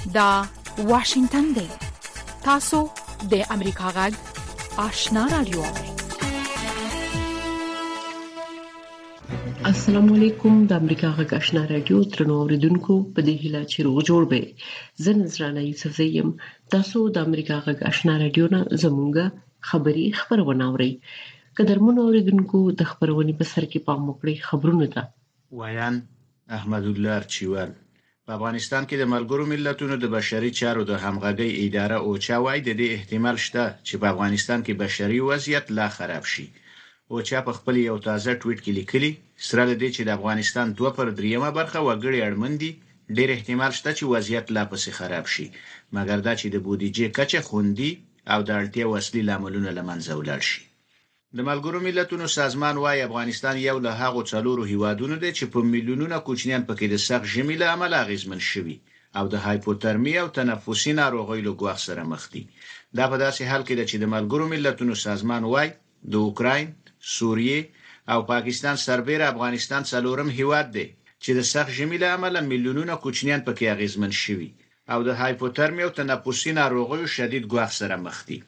دا واشنگتن دی. تاسو د امریکا غږ آشنا رادیو. السلام علیکم. د امریکا غږ آشنا رادیو ترنو اوریدونکو په دې هیله چې روغ جوړ به. زه نذرانه یوسف زیم. تاسو د امریکا غږ آشنا رادیو نه زموږه خبری خبرونه اورئ. قدرمن اوریدونکو د خبرونې په سر کې پام وکړئ. خبرونه ده ویان احمد الله چوال. په افغانستان کې د ملګرو ملتونو د بشري چارو د همغږي اداره او چاوای د دې احتمال شته چې په افغانستان کې بشري وضعیت لا خراب شي. او چا په خپل یو تازه ټویټ کې لیکلي سره د دې چې د افغانستان 2/3 برخه وګړي اړمندي، ډېر احتمال شته چې وضعیت لا پسې خراب شي، مګر دا چې د بودیجې کچه خوندي او د اړتیا وسلې لاملونه لمنځه ولاړ شي. د ملګرو ملتونو سازمان وايي افغانستان یو له هغو څلورو هیوادونو دی چې په میلیونونو کوچنیان پکې د سخت ژمي له امله اغېزمن شوي او د هایپوترمي او تنفسي ناروغیو له ګواښ سره مخ دي. دا په داسې حال کې ده چې د ملګرو ملتونو سازمان وايي د اوکراین، سوریه او پاکستان سربېره افغانستان څلورم هیواد دی چې د سخت ژمي له امله میلیونونو کوچنیان پکې اغېزمن شوي او د هایپوترمي او تنفسي ناروغیو شدید ګواښ سره مخ دي.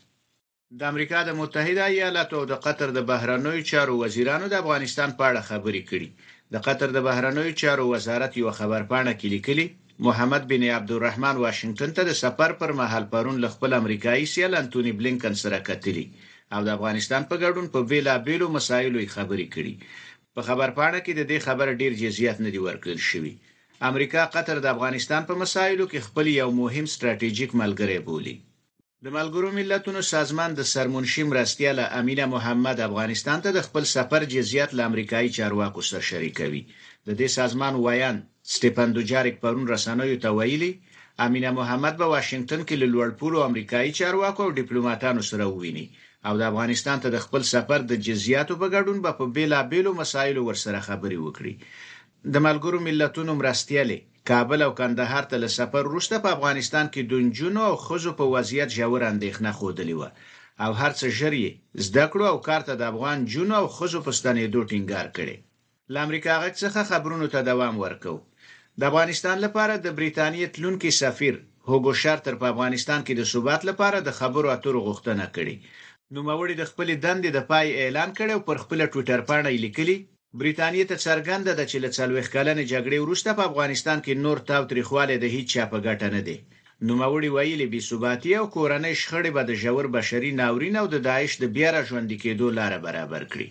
د امریکا د متحده ایالاتو او د قطر د بهرنیو چارو وزیرانو د افغانستان په اړه خبرې کړي. د قطر د بهرنیو چارو وزارت یو خبرپاڼه کې لیکلي محمد بن عبدالرحمن واشنگټن ته د سفر پر مهال پرون ل خپل امریکایي سیال انټونی بلینکن سره کتلي او د افغانستان په ګډون په بیلابېلو مسایلو خبرې کړي. په خبرپاڼه کې د دې خبر ډیر جزئیات نه دي ورکړل شوي. امریکا قطر د افغانستان په مسایلو کې خپل یو مهم ستراتیژیک ملګری بولي. د ملګرو ملتونو سازمان د سرمنشي مرستیال امینه محمد افغانستان ته د خپل سفر جزئیات له امریکایي چارواکو سره شریکوي. د دې سازمان وایان سټيفن دوجاریک پرون رسنیو ته ویلي امینه محمد په واشنگټن کې له لوړپوړو امریکایي چارواکو او ډیپلوماټانو سره وویني او د افغانستان ته د خپل سفر د جزئیاتو په ګډون په بیلابېلو مسایلو ورسره خبرې وکړي. د ملګرو ملتونو مرستیال کابل او کندهار ته له سفر وروسته په افغانستان کې د نجونو او ښځو په وضعیت ژور اندېښنه خوده و او هر څه ژر زده کړو او کار ته د افغان جنونو او ښځو په ستنېدو ټینګار کړي. له امریکا غږ څخه خبرونو ته دوام ورکو. د افغانستان لپاره د بریتانیې تلونکي سفیر هوګو شارتر په افغانستان کې د ثبات لپاره د خبرو اترو غوښتنه کړې. نوموړي د خپل دندې د پای اعلان کړي او پر خپل ټوئیټر باندې لیکلي بریتانیې ته څرګنده ده چې له 40 کلنې جګړې وروسته په افغانستان کې نور تاوتریخواله د هیڅ چا په ګټه نه دی. نوموړي ویلي بې ثباتي او کورنۍ شخړې به د ژور بشري ناورین او د داعش د بیا راژوندي کېدو لاره برابر کړي.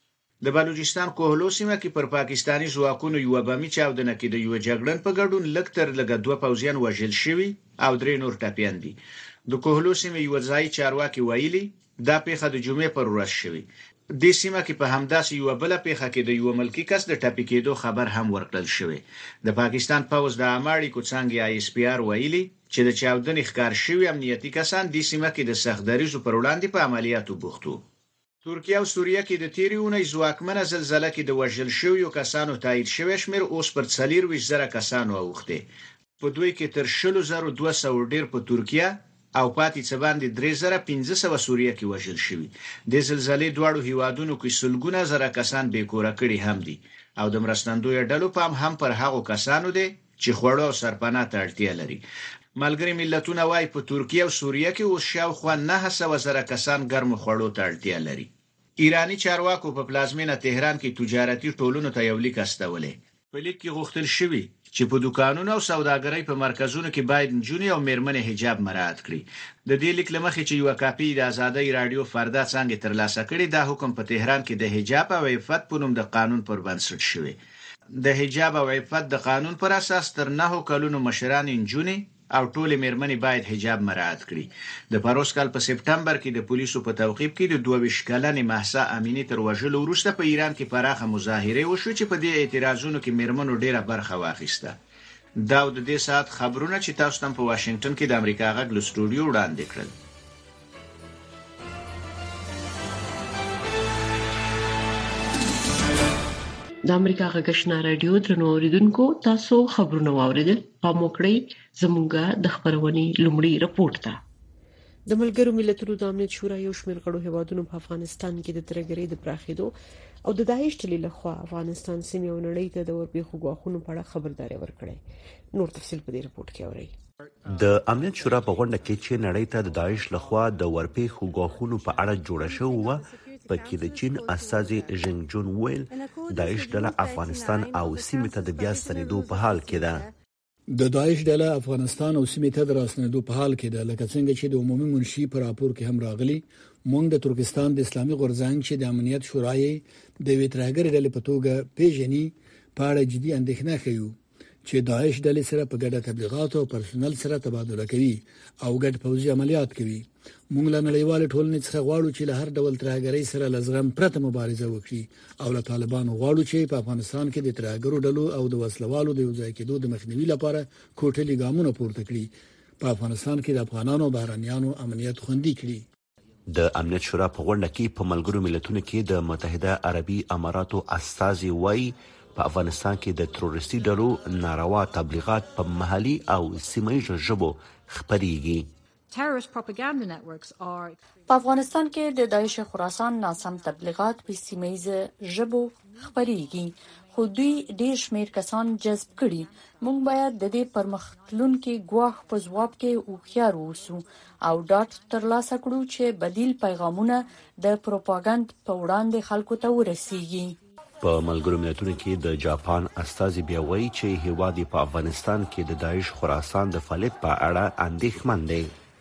د بلوچستان کوهلو سیمه کې پر پاکستاني ځواکونو یو بمي چاودنه کې د یو جګړن په ګډون لکتر لګ 2 پوځیان وژل شوي او 3 نور ټپيان دي. د کوهلو سیمه یو ځای چارواکي ویلي دا پیښه د جمعې پر ورځ شوه. د سیمه کې په همداسې یو بل پیښه کې د یو ملکی کس د ټاپي کېدو خبر هم ورکړل شوی. د پاکستان پوز د اماړي کوڅنګي ISPR ویلي چې د چاودنې ښکار شوی امنیتي کسان د سیمه کې د سختدریزو پر وړاندې په عملیاتو بوختو. ترکیه او سوریه کې د تیرې اونۍ ځواکمنه زلزلې کې د وژل شویو کسانو تایید شوی شمیر اوس پر 40,000 کسانو اوخته. په دوی کې تر 200,200 ډیر په ترکیه او پاتې څه باندې 3,500 سوریه کې وژل شوی. د زلزلې دواړو هیوادونو کې سلګونه زره کسان بې کوره کړي هم دي او د مرستندوی ډلو پام هم پر هغو کسانو دی چې خوړو او سرپناه ته اړتیا لري. ملګری ملتونه وايي په ترکیه او سوریه کې اوس شاوخوا 900,000 کسان ګرمو خوړو ته اړتیا لري. ایرانی چارواکو په پلازمینه تهران کې تجارتي ټولونو ته یو لیک استولې. په لیک کې غوښتل شوی چې په دکانونو او سوداګرۍ په مرکزونو کې باید نجونې او میرمنې حجاب مراعات کړي. د دې لیک لمخې چې یو کاپی د آزادۍ رادیو فردا څنګه ترلاسه کړي دا حکم په تهران کې د حجاب او عفت په نوم د قانون پر بنسټ شوی. د حجاب او عفت د قانون پر اساس تر 9 کلونو مشران نجونې او ټول میرمنې باید حجاب مراعات کړي. د پروس کال په سپټمبر کې د پولیسو په توقیف کې د 22 کلنې مهسا امینی تر وژلو وروسته په ایران کې پراخه مظاهره وشو چې په دې اعتراضونو کې میرمنو ډیره برخه واخیسته. دا د دې ساعت خبرونه چې تاسو تم په واشنگټن کې د امریکا غږ له سټوډیو وړاندې کړل. د امریکا غږ آشنا رادیو درنو اوریدونکو تاسو خبرونه واوریدل. پام وکړئ زموږه د خبرونې لومړی رپورت ته. د ملګرو ملتونو د امنیت شورا یو شمېر غړو هیوادونو په افغانستان کې د ترګرۍ د پراخېدو او د داعش ډلې لخوا افغانستان سیمې او نړۍ ته د ورپېښو ګواښونو په اړه خبرداري ورکړې. نور تفصیل په دې رپورت کې اورئ. د امنیت شورا په غونډه کې چې نړۍ ته د داعش لخوا د ورپېښو غاښونو په اړه جوړه شوې وه، پکې د چین استازي ژنګ جون ویل داعش ډله افغانستان او سیمې ته د بیا ستنېدو په حال کې ده. د داعش ډله افغانستان او سیمې ته د راستنېدو په حال کې ده، لکه څنګه چې د عمومي منشي په راپور کې هم راغلي. موږ د ترکستان د اسلامي غورځنګ چې د امنیت شورای د ویتراګر ډلې په توګه پیژني په اړه جدي اندېښنه کوي چې داعش ډلې سره په ګډه تبلیغات او پرسونل سره تبادله کوي او ګډ پوځي عملیات کوي. موږ له نړیوال ټولنې څخه غواړو چې له هر ډول ترهګرۍ سره لزغم پرته مبارزه وکړي او له طالبانو غواړو چې په افغانستان کې د ترهګرو ډلو او د وسلوالو د یوځای کېدو د مخنیوي لپاره کوټلي ګامونه پورته کړي، په افغانستان کې د افغانانو او بهرانيانو امنیت خوندي کړي. د امنیت شورا په غونډه کې په ملګرو ملتونو کې د متحده عربي اماراتو استازي وایي په افغانستان کې د تروریستي ډلو ناروا تبلیغات په محلي او سیمه‌ییزو ژبو خپرېږي. په افغانستان کې د داعش خراسان ناسم تبلیغات په سیمه‌ییزو ژبو خپرېږي، خو دوی ډېر شمېر کسان جذب کړي. موږ باید د دې پرمختلونکي ګواښ په ځواب کې هوښیار اوسو او ډاډ ترلاسه کړو چې بدیل پیغامونه د پروپاګاندا په وړاندې خلکو ته ورسیږي. په ملګرو ملتونو کې د جاپان استازي بیا وایي چې هیواد په افغانستان کې د داعش خراسان د فعالیت په اړه اندېښمن دی.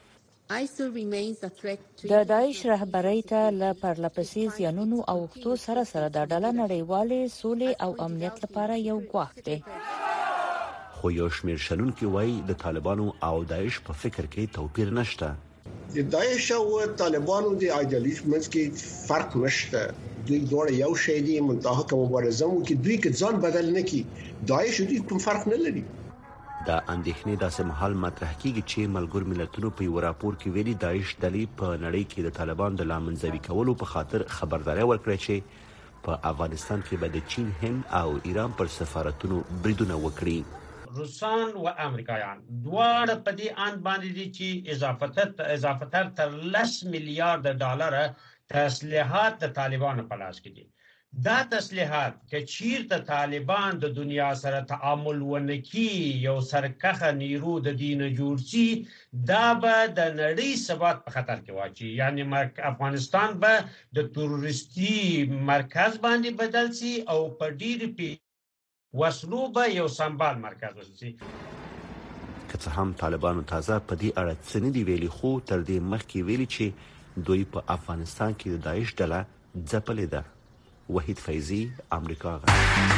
د داعش رهبرۍ ته له پرلپسې زیانونو او وختو سره د ډله نړیوالې سولې او امنیت لپاره یو ګواښ دی. خو یو شمېر شنونکي وایي د طالبانو او داعش په فکر کې توپیر نشته. د داعش او طالبانو د ایدیالوژي منځ کې فرق نشته. دوی دواړه یو شی دي، منتهک مبارزه مو کې دوی کې ځان بدل نه کی. داعش دوی کوم فرق نه لري. دا اندېښنې داسې مهال مطرح کیږي چې ملګرو ملتونو په یو راپور کې ویلي داعش ډلې په نړۍ کې د طالبانو د لامنځوي کولو په خاطر خبرداري ورکړه چې په افغانستان کې به د چین، هند او ایران پر سفارتونو بریدونه وکړي. روسان و امریکایان دواړه په دې اند باندې دي چې اضافه تر 10 میلیارډ ډالر تسلیحات د طالبانو په لاس کې دي. دا تسلیحات که چیرته طالبان د دنیا سره تعامل ونکي، یو سرکخه نیرو د دین جوړ شي، دا به د نړۍ ثبات په خطر کې واچي. یعنی افغانستان به د تروریستي مرکز باندې بدل شي او په ډېر وسلو به یو سمبال مرکز وشي. که څه هم طالبانو تازه په دې اړه څه نه دي ویلي، خو تر دې مخکې ویلي چې دوی په افغانستان کې د داعش ډله ځپلې ده. وحید فیضی، امریکا غږ.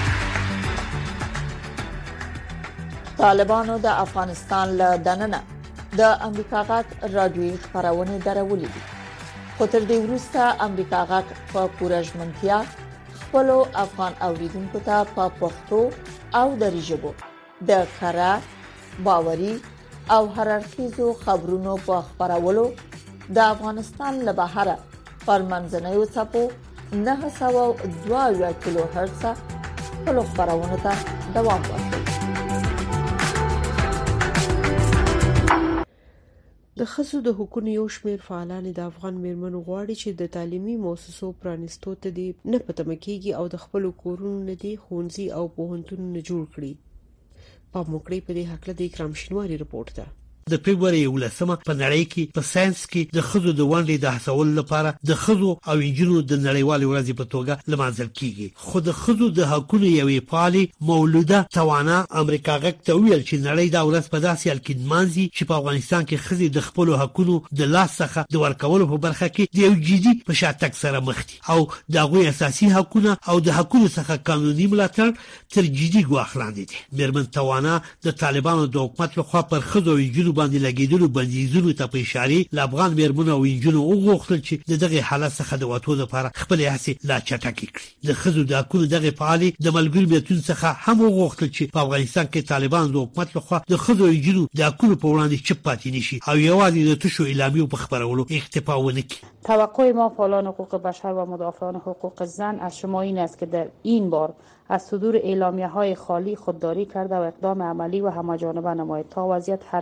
طالبانو د افغانستان له دننه د امریکا غږ رادیوي خبرونه درولې دي، خو تر دې وروسته امریکا غږ په پوره ژمنتیا خپل افغان اوریدونکو ته په پښتو او دری ژبه د کره، باوري او هررخیزو خبرونو په خبرولو د افغانستان له بهره پر منځنیو څپو 902 کیلو هرتز په خبرونه ته دوام ورکوي. د ښځو د حقوقو یو شمېر فعالان د افغان میرمنو غواړي چې د تعلیمي مؤسسو پرانیستو ته دې نه پته مکیږي او د خپل کورونو نه دي ښوونځي او پوهنتونونه جوړ کړي. په موکړې په دې حق له اکرام شینواری رپورټ ده. د فبراير 11 په نړۍ کې په ساينس کې د ښځو د ونډې د هڅولو لپاره د ښځو او انجونو د نړیوال ورځې په توګه لمانځل کیږي. خو د ښځو د حقوقو یوې فعالې مولوده توانا امریکا غږ ته ویل چې نړۍ دا ورځ په داسې حال کې لمانځي چې په افغانستان کې ښځې د خپل حقوقو د لاس څخه د ورکولو په برخه کې د یو جدي په شاتګ سره مخ دي او د هغوی اساسي حقوقو او د حقوقو څخه قانوني ملاتړ تر جدي ګواښ لاندې دي. میرمن توانا د طالبانو د حکومت لخوا پر ښځو او انجونو باندې لګیدلو بندیزونو ته په اشاره ل افغان میرمنو او انجونو وغوښتل چې دغه حالت څخه د وټو لپاره خپل هڅې لا چټکې کړي. د ښځو د حقوقو دغه فعالي د ملګرو ملتونو څخه هم وغوښتل چې په افغانستان کې طالبان د حکومت لخوا د ښځو او انجونو د حقوقو په وړاندې چپ پاتې نشي او یوازې د تشو اعلامیو په خبرولو اکتفا ونه کړي. توقع ما فعالان حقوق بشر و مدافعان حقوق زن از شما این است که در این بار از صدور اعلامیه‌های خالی خودداری کرده و اقدام عملی و همه‌جانبه نمایید تا وضعیت هرچی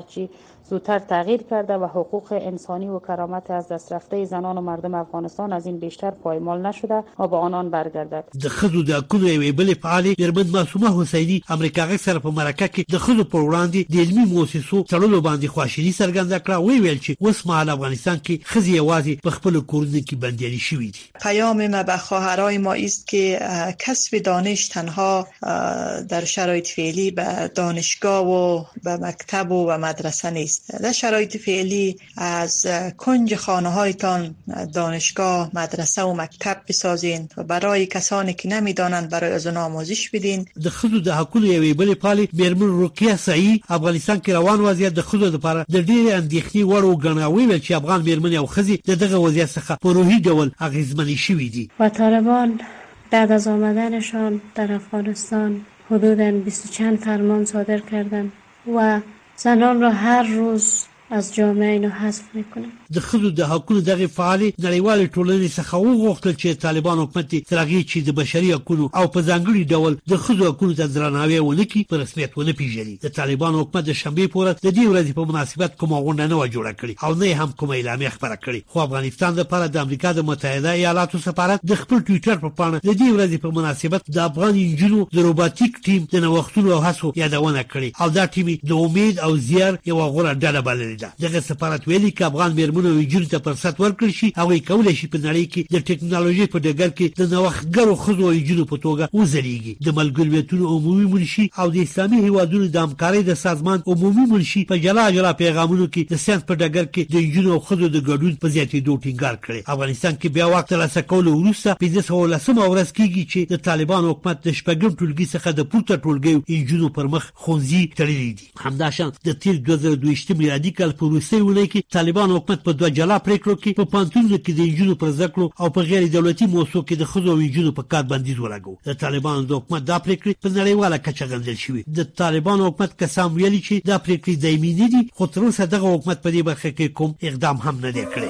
زودتر تغییر کرده و حقوق انسانی و کرامت از دست رفته زنان و مردم افغانستان از این بیشتر پایمال نشده و به آنان برگردد. د خزو د حقونو یوې بلې فعالې میرمن معصومه حسیني امریکا سره په مرکه کې د خزو پر وړاندې د علمي مؤسسو تړلو باندې خواشیني څرګنده کړه. ویل چې اوس مهال افغانستان کې ښځې یوازې په خپل کورونو کې بندیانې شوې دي. پیام ما به خواهرای ما است که کسب دانش تنها در شرایط فعلی به دانشگاه و به مکتب و مدرسه نیست. در شرایط فعلی از کنج خانه‌هایتان دانشگاه، مدرسه و مکتب بسازین و برای کسانی که نمیدانند برای از آن آموزش بدین. د خزو د حقونو یوې بلې پالې میرمن رقیه سعید افغانستان کې روان وضعیت د خزو لپاره د ډېرې اندېښنې وړ وګڼه. ویل چې افغان میرمنې او ښځې د دغه وضعیت څخه په روحي ډول اغېزمنې شوي دي. و طالبان بعد از آمدنشان در افغانستان حدوداً 20 چند فرمان صادر کردند و زنان را هر روز از جامعه اینو حذف میکنه. د خزو د حقونو دغه فعالي نړیوال ټولنې څخه وغوښتل چې طالبان حکومت تر هغه چې د بشري حقوقو او په ځانګړي ډول د خزو حقوقو ته درناوی ونکړي په رسمیت ونه پیژني. د طالبان حکومت د شنبې په ورځ د دې ورځې په مناسبت کومه غونډه نه و جوړه کړې او نه هم کومه اعلامیه خبره کړې. خو افغانستان لپاره د امریکا د متحده ایالاتو سفارت د خپل ټوئیټر په پاڼه د دې ورځې په مناسبت د افغان انجونو د روباتیک ټیم د نوښتونو او هڅو یادونه کړې او دا ټیم د امید او زیار یو غوړه ډله بللې ده. دغه سفارت ویلي چې افغان میرمنو او انجونو ته فرصت ورکړل شي او کولای شي په نړۍ کې د ټکنالوژي په ډګر کې د نوښتګرو ښځو او انجونو په توګه وځلېږي. د ملګرو ملتونو عمومي منشي او د اسلامي هیوادونو د همکارۍ د سازمان عمومي منشي په جلا پیغامونو کې د ساينس په ډګر کې د انجونو او ښځو د ګډون په زیاتېدو ټینګار کړی. افغانستان کې بیا وخت ترلاسه کولو وروسته 1510 ورځ کېږي چې د طالبان حکومت د شپږم ټولګي څخه د پورته ټولګیو انجونو پر مخ خونځي تړلې دي. همداشان د تیر 2022 میلادي کال په وروستۍ اونۍ کې طالبان حکومت په دوه جلا پریکړو کې په پانتونو کې د انجونو پر ذکر او په غیر دولتي موسسو کې د خزو او انجونو په کار بندیز ولګو. د طالبانو د حکومت دا پریکړې په نړیواله کچه غندل شوې. د طالبانو حکومت کسان ویلي چې دا پریکړې دایمي نه دي خو تر اوسه دغه حکومت په دې برخه کې کوم اقدام هم نه دی کړی.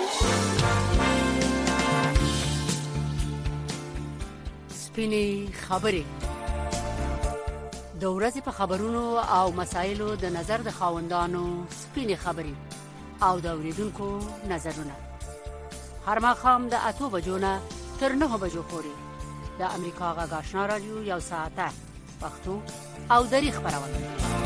سپینې خبرې د ورځې په خبرونو او مسایلو د نظر د خاوندانو سپینې خبرې او د اوریدونکو نظرونه هر ماښام د 8 بجو نه تر 9 بجو پورې د امریکا غږ آشنا رادیو یو ساعته پښتو او دری خبرونه.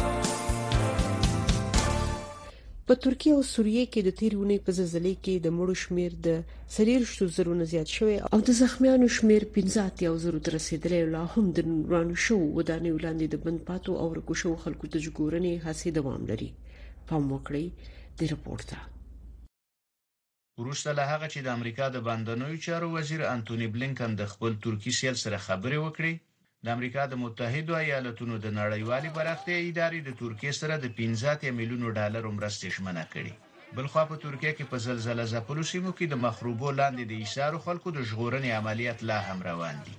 په ترکیه او سوریه کې د تیرونې په زلزلې کې د مړو شمیر د 3.0 زیات شوی او د زخمیانو شمیر 15,000 ته رسیدلی. لا هم د ورانو شو ودانې ولاندې د بند پاتو او ورکو شو خلکو د ژغورنې هڅې دوام لري. پام وکړئ د رپورت ته. وروسته له هغه چې د امریکا د بندنوي چارو وزیر انټونی بلینکن د خپل ترکی سیل سره خبرې وکړې، د امریکا د متحده ایالاتونو د نړیوالې پراختیا ادارې د ترکیه سره د 15 میلیون ډالر مرستې ژمنه کړې. بلخوا په ترکیه کې په زلزلہ ځپلو سیمو کې د مخروبو لاندې د ایثارو خلکو د ژغورنې عملیات لا هم روان دي.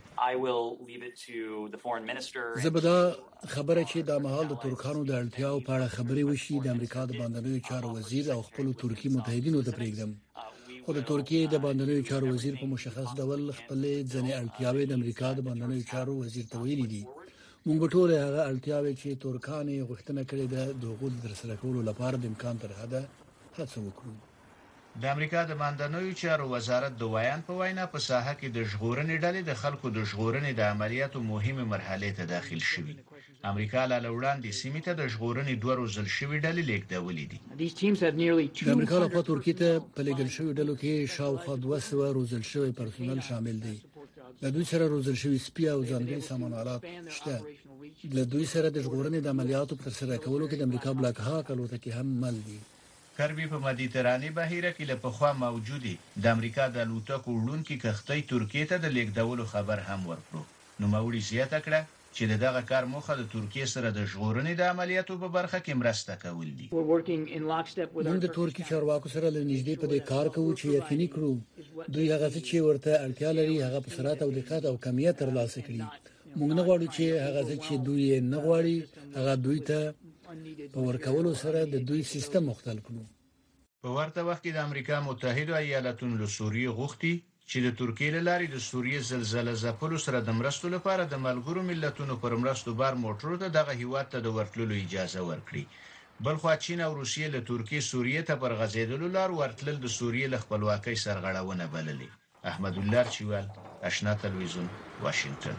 زبدا خبره چې د مهال د ترکانو د اړتیاو په اړه خبرې وشي د امریکا د باندنوي چارو وزیر او خپل ترکی متحدینو ته پرېږدم. خو د ترکیه د باندنوي چارو وزیر په مشخص ډول خپل ځنې اړتیاوې د امریکا د باندنوي چارو وزیر ته ویلي دي. موږ به ټول هغه اړتیاوې چې ترکانې غوښتنه کړې ده د هغو د ترسره کولو لپاره د امکان تر حده هڅه وکړو. د امریکا د باندنوي چارو وزارت د ویان په وینا په ساحه کې د ژغورنې ډلې د خلکو د ژغورنې د عملیاتو مهمه مرحله ته داخل شوي. امریکا له وړاندې سیمې ته د ژغورنې دوه روزل شوي ډلې لیږدولې دي. د امریکا لخوا ترکیه ته په لېږل شوي ډلو کې شاوخوا 200 روزل شوي پرسونل شامل دي. د دوی سره روزل شوي سپي او ځانګړي سامان آلات شته. د دوی سره د ژغورنې د عملیاتو په ترسره کولو کې د امریکا بلاک هاک الوتکې هم مل دي. کربي په مدیترانې بهیره کې له پخوا موجودي د امریکا د الوتکو وړونکي کښتۍ ترکیه ته د لیږدولو خبر هم ورکړو. نوموړي زیاته کړه چې دغه کار موخه د ترکیه سره د ژغورنې د عملیاتو په برخه کې مرسته کول دي. موږ د ترکی چارواکو سره له نږدې په دې کار کوو چې یقیني کړو دوی هغه چې ورته اړتیا لري هغه په سرعت او دقت او کمیت ترلاسه کړي. موږ نه غواړو چې هغه چې دوی نه غواړي هغه دوی ته په ورکولو سره د دوی سیستم مختل کړو. په ورته وخت کې د امریکا متحده ایالاتونو له سوریې غوښتي چې د ترکیې له لارې د سوریې زلزلہ ځپلو سره د مرستو لپاره د ملګرو ملتونو پر مرستو بار موټرو ته دغه هیواد ته د ورتللو اجازه ورکړي. بلخو چین او روسیې له ترکیې سوریې ته پر غځېدلو لار ورتلل د سوریې له خپلواکۍ سرغړونه بللې. احمد الله چوال، آشنا تلویزیون، واشنگټن.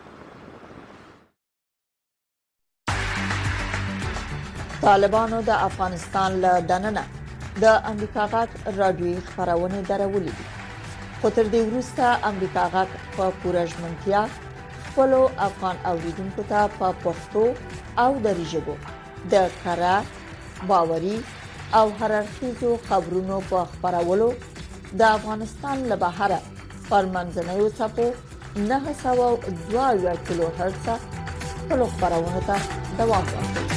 طالبانو د افغانستان له دننه د امریکا غاټ رادیوي خبرونه درولې دي. خو تر دې وروسته امریکا غاټ په پوره ژمنتیا خپل افغان اوریدونکو ته په پښتو او دری ژبه د کارا باوري او هررخیزو خبرونو په خبرولو د افغانستان له بهره پر منځنوي څپو 902 کیلو هرتز په خبرونه ته دوام ورکوي.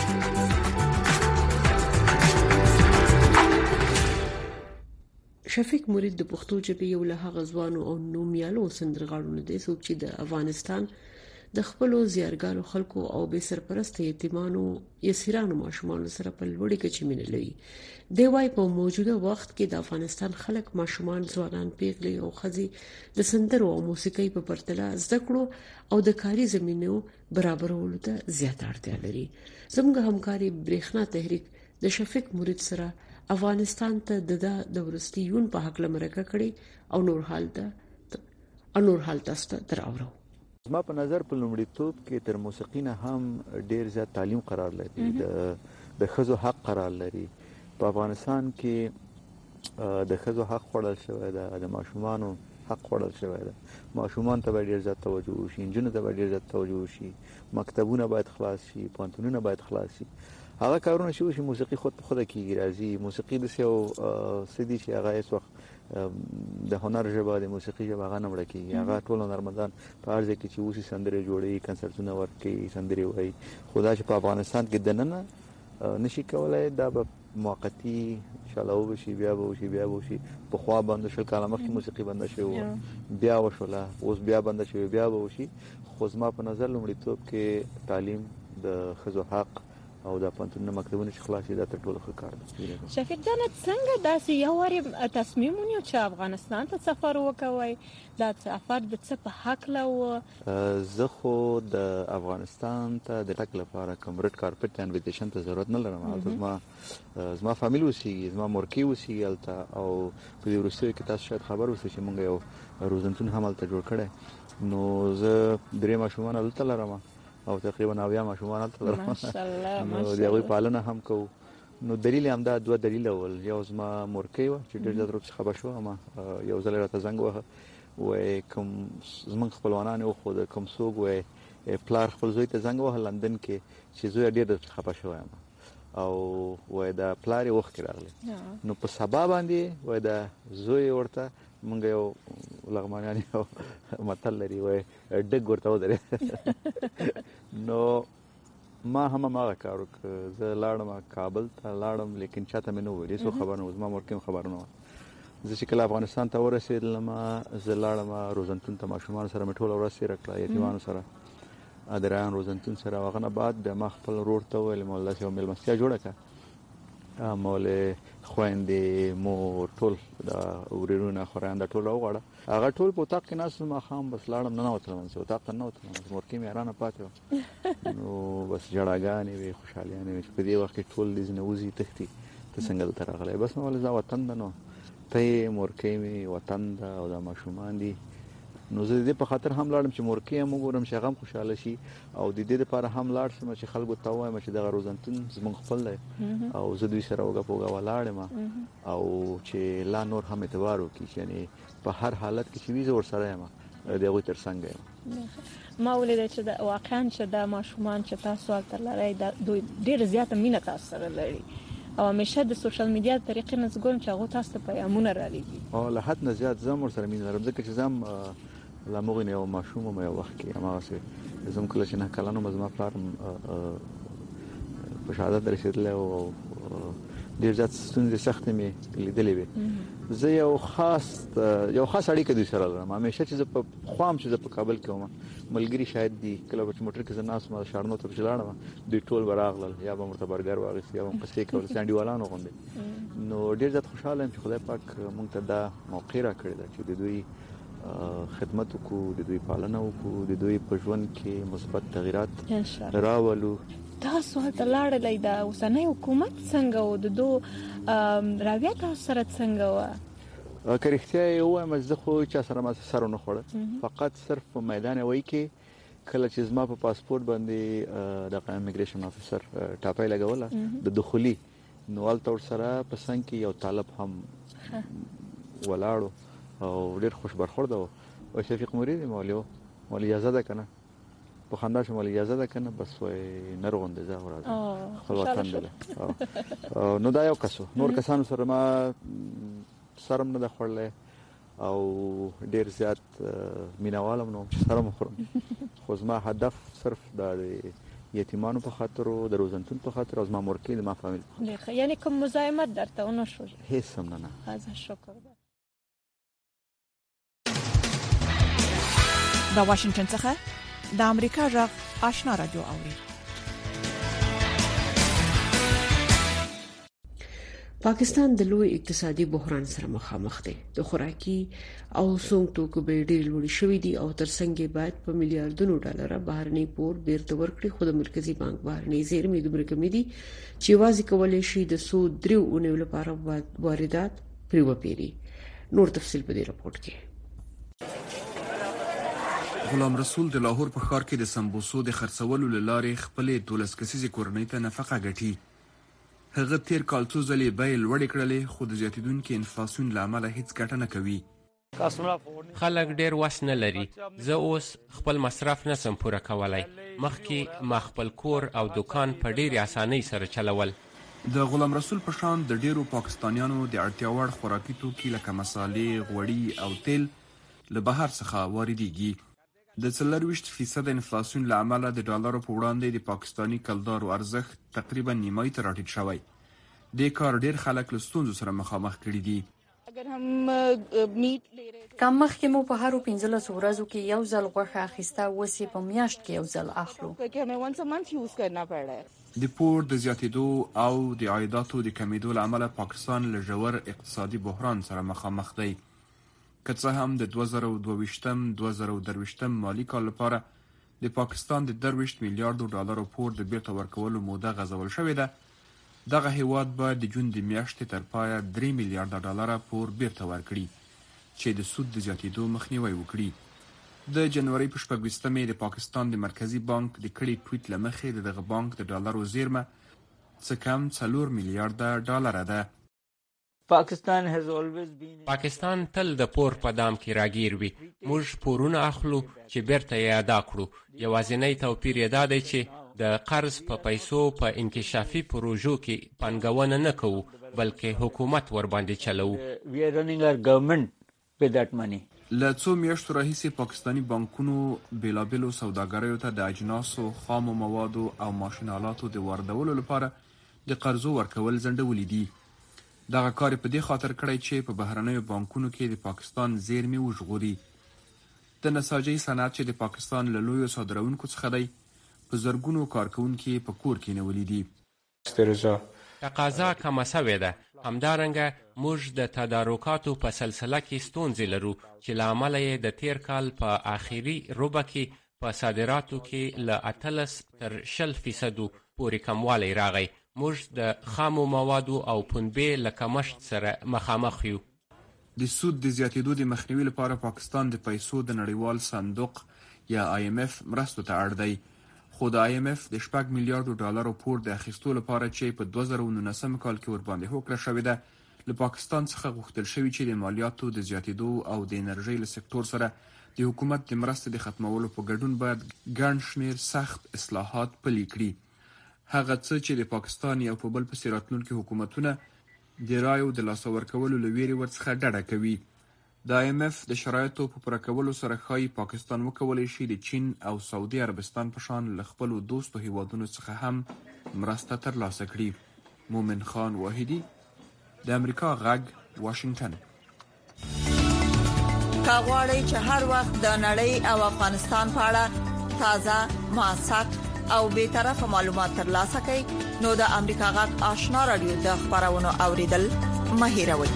شفیق مرید د پښتو ژبې یو له هغه ځوانو او نومیالو سندرغاړو دی چې د افغانستان د خپل زیارګالو خلکو او به سرپرست یتیمانو یسیرانو ماشومان سره په لوړی کې مینه لري. دی وايي په موجوده وخت کې د افغانستان خلک ماشومان، ځوانان، پیغلې او ښځې د سندرو او موسیقۍ په پرتله زده کړو او د کاري زمینو برابرولو ته زیات اړتیا لري. زموږ همکاري برېښنا تحریک د شفیق مرید سره افغانستان ته د ورستیون په حق لمرکه کړي او نور حال تاسو ته دراوړو. زما په نظر په لومړیتوب کې تر موسیقي نه هم ډیر زیات تعلیم قرار لري، د ښځو حق قرار لري. په افغانستان کې د ښځو حق خوړل شوی دی، د ماشومانو حق خوړل شوی دی. ماشومان ته ډیر زیات توجه وشي، انجونو ته ډیر زیات توجه وشي، مکتبونه باید خلاص شي، پوهنتونونه باید خلاص شي. هغه کارونه چې موسیقي خود په خود کېږي راځي. موسیقي د یو سدي چې هغه هیڅ وخت د هنر ژبه د موسیقي ژبه هغه نه مړه کېږي. هغه ټول هنرمندان په هر ځای کې چې اوسې سندرې جوړي، کنسرتونه ورکوي، سندرې وایي. خو دا چې په افغانستان کې دننه نشي کولای، دا به موقتی شالاو بشي، بیا به وشي. پخوا بند شل کاله مخکې موسیقي بند شوې وه، بیا وشوله، اوس بیا بند شوې، بیا به وشي. خو زما په نظر لومړیتوب کې تعلیم، د ښځو حق او د پانتون مکتبونو چې خلاصي دا تر ټولو ښه کار دی. شفیق جان، څنګه داسې یو وری تصمیم ونیو چې افغانستان ته سفر وکوي؟ دا سفر د څه په حق لو؟ زه خو د افغانستان ته د تک لپاره کوم ریډ کارپټ انویټیشن ته ضرورت نه لرم. زما فامیل وسیږي، زما مورکي وسیږي هلته، او په دې وروستیو کې تاسو شاید خبر اوسئ چې موږ یو روزنتون هم هلته جوړ کړی. نو زه 3 ماشومان هلته لرم او تقریبا 90 ماشومان هلته لرم. ماشاءالله. نو د هغوی پالنه هم کوو. نو دلیل هم دا 2 دلیل ول. یو زما مورکۍ وه چې ډېر زیات روغ خبر شوه، ما یو ځل راته زنګ وهه، وایي کوم زموږ خپلوانان یو خو د کوم څوک وایي پلار خپل زوی ته زنګ وهه لندن کې چې زوی ډېر خفه شوی یم، او وایي د پلار یې وخت کې راغلی. نو په سبا باندې وایي د زوی ورته مونږ یو لغمانیان یو متل لري، وایي ډګ ورته ودرې. نو ما هم هغه کار وکړ. زه لاړم کابل ته لاړم، لیکن چاته مې نه وویل، هېڅوک خبر نه و، زما مورکۍ هم خبر نه وه. زه چې کله افغانستان ته ورسېدلم، زه لاړم روزنتون ته، ماشومانو سره مې ټوله ورځ تېره کړه، یتیمانو سره، ادرایان روزنتون سره. هغه نه بعد ما خپل ورور ته وویل ما داسې یو مېلمستیا جوړه کړه، ما ولې خویندې، مور، ټول د ورېرونه، خوریان دا ټول راوغواړه. هغه ټول په اتاق کې ناست وو. ماښام بس لاړم، ننوتلم، اتاق ته ننوتلم، مورکۍ مې حیرانه پاتې وه. نو بس ژړاګانې وې، خوشحالیانې وې چې په دې وخت کې ټول دې ځینې وځي تښتي، ته څنګه دلته راغلی؟ بس مې ویل دا وطن ده، نو ته یې مورکۍ مې وطن ده او دا ماشومان دي. نو زه د دې په خاطر هم لاړم چې مورکۍ هم وګورم چې هغه هم خوشحاله شي، او د دې لپاره هم لاړ شم چې خلکو ته ووایم چې دغه روزنتون زموږ خپل دی، او زه دوی سره وګه په وګه ولاړ یم، او چې لا نور هم اعتبار وکړي چې یعنې په هر حالت کې چې وي زه ورسره یم، د هغوی تر څنګ یم. ما ولیدل چې واقعا چې دا ماشومان چې تاسو هلته لرئ دوی ډېره زیاته مینه تاسو سره لري، او همیشه د سوشل میډیا د طریقې نه زه ګورم چې هغوی تاسو ته پیغامونه رالیږي. له حد نه زیات زه هم ورسره مینه لرم، ځکه چې زه هم له هغوی نه یو ماشوم وم یو وخت کې. هماغسې زه هم کله چې 9 کلن وم، زما پلار په شهادت رسېدلی و، او ډېر زیات ستونزې سختې مې لیدلې وې. زه یو خاص اړیکه دوی سره لرم. همیشه چې زه په خوا چې زه په کابل کې وم، ملګري شاید دي، کله به چې موټر کې زه ناست وم شارنو ته چې لاړم، دوی ټول به راغلل، یا به ورته برګر واخیست، یا به قصې کولې، انډیوالانو غوندې. نو ډېر زیات خوشحاله یم چې خدای پاک موږ ته دا موقع راکړې ده چې د دوی خدمت وکړو، د دوی پالنه وکړو، د دوی په ژوند کې مثبت تغییرات راولو. تاسو ته لاړلې دا اوسنۍ حکومت څنګه و د دو راویا تاسو سره څنګه و که رښتیا یې وایم زه خو چا سره ما سره نه خوړه فقط صرف په میدان وای کې کله چې زما په پاسپورت باندې د امیګریشن افیسر ټاپای لګوله د دخولي نوال تور سره په څنګ کې یو طالب هم ولاړو او ډېر خوش برخورد او شفیق مرید مولوی اجازه ده کنه په خندا شمول اجازه ده کنه بس وای نرغوند ده ورته خپل وطن ده نو دا یو کسو نور کسانو سره ما سرم نه د خړلې او ډیر زیات مینوالم نو سره مخرم خو زما هدف صرف د یتیمانو په خاطر او د روزنتون په خاطر از ما مورکې د ما فامیل یعنی کوم مزاحمت درته ونه شو هیڅ هم نه از شکر دا واشنگټن څخه د امریکا غږ آشنا رادیو اوري پاکستان د لوی اقتصادي بحران سره مخامخ دی د خوراکي او سونګ توکو به ډېر لوړ شوې دي او ترڅنګ باید په میلیارډونو ډالر بهرني پور بیرته ورکړي خو د مرکزی بانک بهرني زیرمې دومره کمې دي چې واځي کولای شي د 103 اونیو لپاره واردات پریوپیري نور تفصیل په دې رپورت کې غلام رسول د لاهور په ښار کې د سمبوسو د خرڅولو لارې خپل 12 کسیزې کورنۍ ته نفقه ګټي هغه تیر کال څو ځلې بیل وړې کړلې خو د زیاتیدونکو انفلاسیون لامل هیڅ ګټه نه کوي خلک ډیر وس نه لري زه اوس خپل مصرف نسم پوره کولای مخکې ما خپل کور او دکان په ډیر اسانۍ سره چلول د غلام رسول په شان د ډیرو پاکستانیانو د اړتیا وړ خوراکي توکي لکه مصالې غوړي او تیل له بهر څخه واردېږي د 40% انفلاسیون لامل د ډالرو په وړاندې د پاکستانی کلدارو ارزښت تقریبا نیمای ته راټیټ شوی د کار ډیر خلک له ستونزو سره مخامخ کړي دي کم مخکې مو په هرو 15 ورځو کې یو ځل غوښه اخیسته وسی په میاشت کې یو ځل اخلو د پور د زیاتېدو او د عایداتو د کمیدو لامل پاکستان له ژور اقتصادي بحران سره مخامخ دی که څه هم د 2022-2023 مالی کال لپاره د پاکستان د 20 میلیارډ ډالرو پور د بیرته ورکولو موده غځول شوې ده دغه هیواد به د جون د میاشتې تر پایه 3 میلیارډ ډالر پور بیرته ورکړي چې د سود د زیاتېدو مخنیوي وکړي د جنوري په 28مې د پاکستان د مرکزی بانک د کړي ټویټ لمخې دغه بانک د ډالرو زیرمه څه کم 4 میلیارډ ډالر ده پاکستان تل د پور په دام کې راګیر وي موږ پورونه اخلو چې بیرته یې ادا کړو یوازینی توپیر یې دا دی چې د قرض په پیسو په انکشافي پروژو کې پانګونه نه کوو بلکې حکومت ور باندې چلوو له څو میاشتو راهیسې پاکستانی بانکونو بیلابیلو سوداګریو ته د اجناسو خامو موادو او ماشین آلاتو د واردولو لپاره د قرضو ورکول ځنډولي دي دغه کار په دې خاطر کړی چې په بهرنیو بانکونو کې د پاکستان زیرمې وژغوري د نساجۍ صنعت چې د پاکستان له لویو صادروونکو څخه دی په زرګونو کارکونکي په کور کې نیولي دي تقاضا کمه شوې ده همدارنګه موږ د تدارکاتو په سلسله کې ستونزې لرو چې له امله یې د تیر کال په آخري ربع کې په صادراتو کې له 18 تر 20% پورې کموالی راغی موږ د خامو موادو او پنبې له کمښت سره مخامخ یو د سود د زیاتېدو د مخنیوي لپاره پاکستان د پیسو د نړیوال صندوق یا IMF مرستو ته اړ دی خو د IMF د 6 میلیارډ ډالرو پور د اخیستو لپاره چې په 2019 کال کې ورباندې هوکړه شوې ده له پاکستان څخه غوښتل شوی چې د مالیاتو د زیاتېدو او د انرژۍ له سکتور سره د حکومت د مرستې د ختمولو په ګډون باید ګڼ شمېر سخت اصلاحات پلي کړي هغه څه چې د پاکستان یو په بل پسې راتلونکي حکومتونه د رایو د لاسه ورکولو له ویرې ورڅخه ډډه کوي د IMF د شرایطو په پوره کولو سره ښایي پاکستان وکولی شي د چین او سعودي عربستان په شان له خپلو دوستو هیوادونو څخه هم مرسته ترلاسه کړي مومن خان واحدي د امریکا غږ واشنگټن کاغوري چې هر وخت د نړۍ او افغانستان په اړه تازه موثق او به طرفه معلومات ترلاسه کړئ نو د امریکا غږ آشنا رادیو د خبرونو اوریدل مهیروي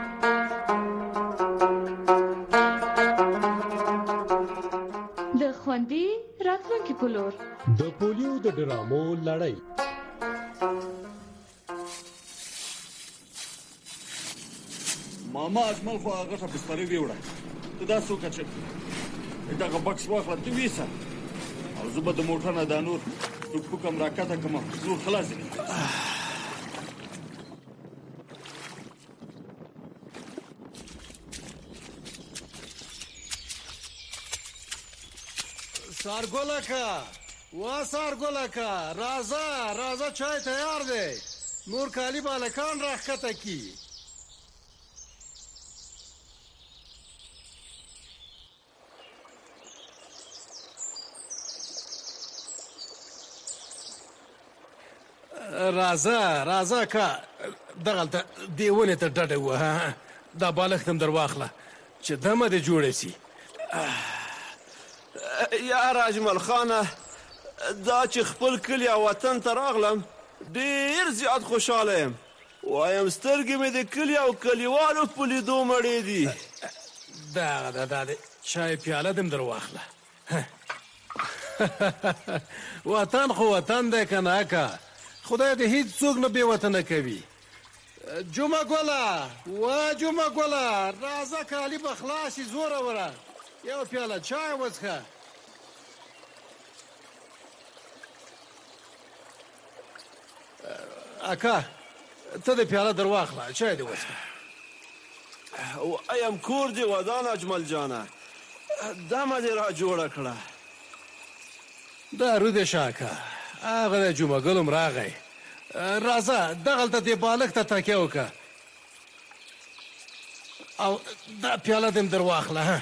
د خوندې راتلونکي په لور. د پولیو د ډرامو لړۍ. ماما اجمل خو هغه څه بسترې ویوړه. دا څوک چې دغه بکس واخله ته ویسه او زه به د موټر نه دا نور ټوک هم راکاته کوم نور خلاص دي. سارګولکا سارګولکا راځه چای تیار دی. نور کالی بالکان راخته کی. راځه کا دغلته دیونه ته ډډه وه. دا بالښت هم در واخله چې دمه دې جوړه سي. یا راجمل خانه دا چې خپل کلی او وطن ته راغلم ډیر زیات خوشاله یم. وایم سترګې مې د کلی او کلیوالو په لیدو مړې دي. دا چای پیاله دم در واخله. وطن خو وطن دی که نه که. خدای دې هیڅ څوک نه بې وطنه کوي. جمعه ګله راځه کالي به خلاصې زوره وره. یو پیاله چای وڅښه. اکا ته د پیاله در واخله چای دې وڅښه. وایم کور دې ودان اجمل جانه دمه دې را جوړه کړه. دا رود شاکه هغه د جمعه ګلم راغی. راځه دغلته دې بالښت ته تکیه وکړه او دا پیاله دې در واخله.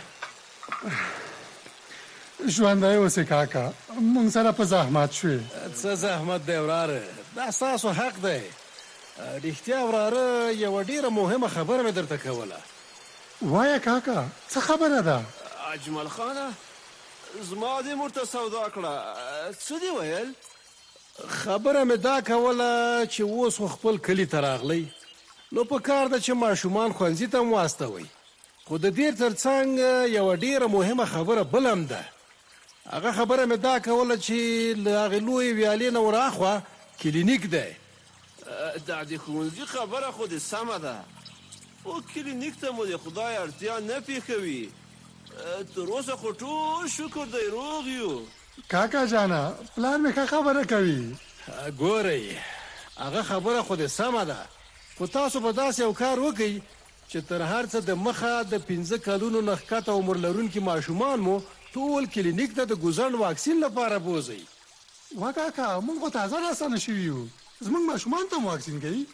ژوندی اوسې کاکا موږ سره په زحمت شوې. څه زحمت دی وراره دا ستاسو حق دی. رښتیا وراره یوه ډېره مهمه خبره مې درته کوله. وایه کاکا څه خبره ده؟ اجمل خانه زما دې مور ته سودا کړه. څه دې ویل؟ خبره مې دا کوله چې اوس خپل کلي ته راغلی نو په کار ده چې ماشومان ښوونځي ته واستوئ. خو د دې ترڅنګ یوه ډېره مهمه خبره بل هم ده. هغه خبره مې دا کوله چې له هغې لویې ویالې نه وراخوا کلینیک دی. دا د ښوونځي خبره خو دې سمه ده خو کلینیک ته مو د خدای اړتیا نه پېښوي. تر اوسه خو ټول شکر دی روغ یو. کاکا جانا پلان مې ښه خبره کوي. ګورئ هغه خبره خو دې سمه ده خو تاسو به داسې یو کار وکئ چې تر هر څه د مخه د 15 کلونو نه ښکته عمر لرونکي ماشومان مو ټول کلینیک ته د ګوزڼ واکسین لپاره بوزئ. وا کاکا موږ خو تازه راسانه شوي یو. زموږ ماشومان ته مو واکسین کوي؟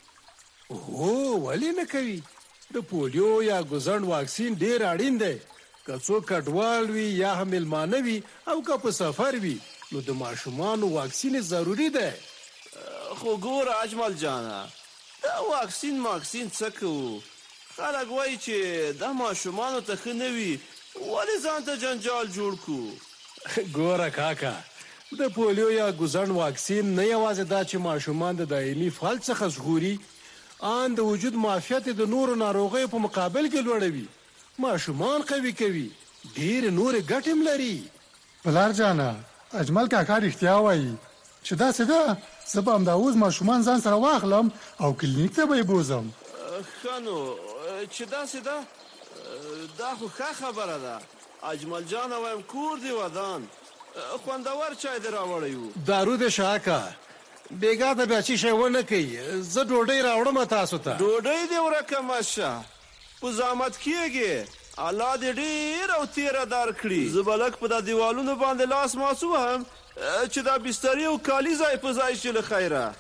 هو ولې نه کوي. د پولیو یا ګوزڼ واکسین ډېر اړین دی. که څوک کډوال وي یا هم میلمانه وي او که په سفر وي نو د ماشومانو واکسین ضروري دی. خو ګوره اجمل جانه دا واکسین څه کوو؟ خلک وایي چې دا ماشومانو ته ښه نه وي ولې ځان ته جنجال جوړ کړو؟ ګوره کاکا د پولیو یا ګوزڼ واکسین نه یوازې دا چې ماشومان د دایمي فلج څخه ژغوري ان د وجود معافیت د نورو ناروغیو په مقابل کې لوړوي. ماشومان قوي کوي. ډېرې نورې ګټې هم لري. پلار جانه اجمل کاکا رښتیا وایي چې داسې ده. زه به همدا اوس ماشومان ځان سره واخلم او کلینیک ته به یې بوزم. ښه نو چې داسې ده دا خو ښه خبره ده. اجمل جانه وایم کور دې ودان. خوندور چای دې راوړی و. دارو دې شاکه بېګا ته بیا چې شی ونه کوي. زه ډوډۍ راوړم تاسو ته. ډوډۍ دې ورکه مشه په زحمت کېږي. الله دې ډېر او تېره در کړي. زه به لږ په دا دیوالونو باندې لاس ماس وهم چې دا بسترې او کالي ځای په ځای شي له خیره.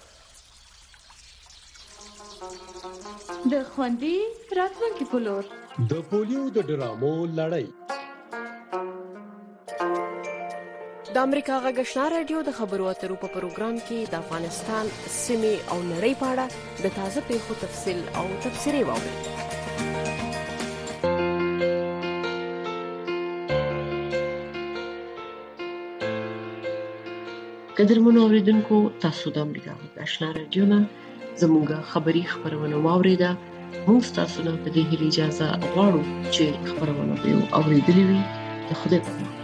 د خوندي راتلونکي په لور. د پولیو د ډرامو لړۍ. د امریکا غږ آشنا رادیو د خبرو اترو په پروګرام کې د افغانستان سیمې او نړۍ په اړه د تازه پیښو تفصیل او تبصرې واورئ. قدرمنو اوریدونکو تاسو د امریکا غږ آشنا رادیو نه زموږه خبری خبرونه واوریده. موږ تاسو نه په دې هیله اجازه غواړو چې خبرونه به اوریدلې وي. د خدای په امان.